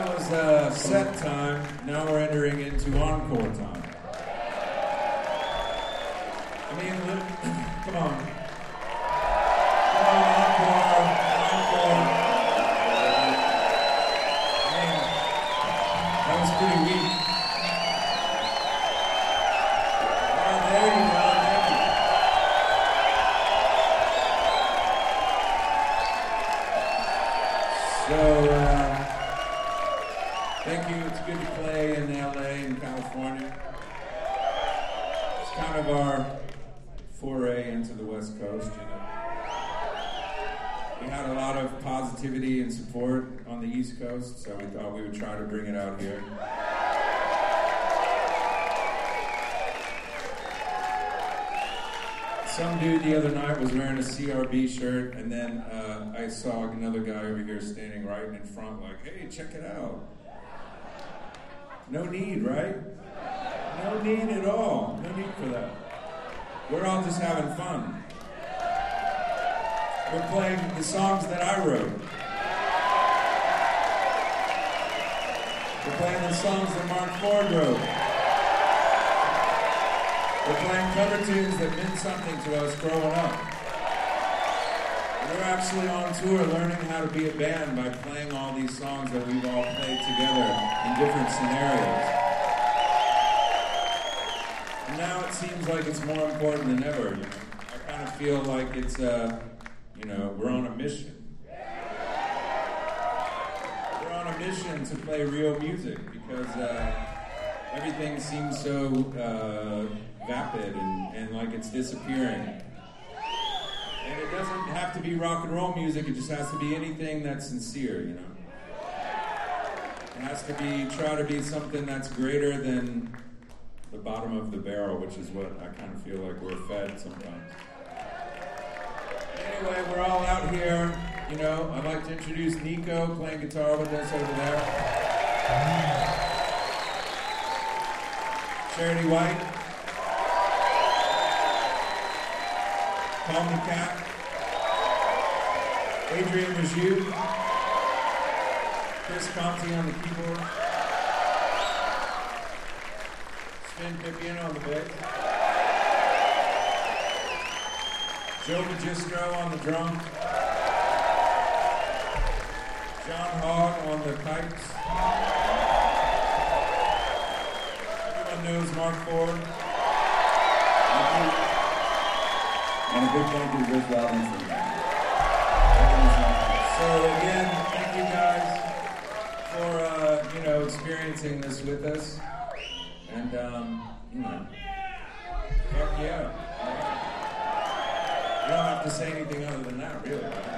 was set time. Now we're entering into encore time. I mean, come on. Come on, encore. Encore. I mean, that was pretty weak. Oh, there you go. Thank you. So, thank you. It's good to play in LA and California. It's kind of our foray into the West Coast, you know. We had a lot of positivity and support on the East Coast, so we thought we would try to bring it out here. Some dude the other night was wearing a CRB shirt, and then I saw another guy over here standing right in front like, hey, check it out. No need, right? No need at all. No need for that. We're all just having fun. We're playing the songs that I wrote. We're playing the songs that Mark Ford wrote. We're playing cover tunes that meant something to us growing up. We're actually on tour learning how to be a band by playing all these songs that we've all played together in different scenarios. And now it seems like it's more important than ever, you know. I kind of feel like it's, you know, we're on a mission. We're on a mission to play real music because everything seems so vapid and like it's disappearing. And it doesn't have to be rock and roll music, it just has to be anything that's sincere, you know. It has to be, try to be something that's greater than the bottom of the barrel, which is what I kind of feel like we're fed sometimes. Anyway, we're all out here, you know. I'd like to introduce Nico playing guitar with us over there. Charity White. Call Me Cat. Adrian Raju. Chris Conti on the keyboard. Sven Pippiano on the bass. Joe Magistro on the drum. John Hogg on the pipes. Everyone knows Mark Ford. And a big thank you to Rich Robinson. So again, thank you guys for you know, experiencing this with us. And you know, fuck yeah. You don't have to say anything other than that, really.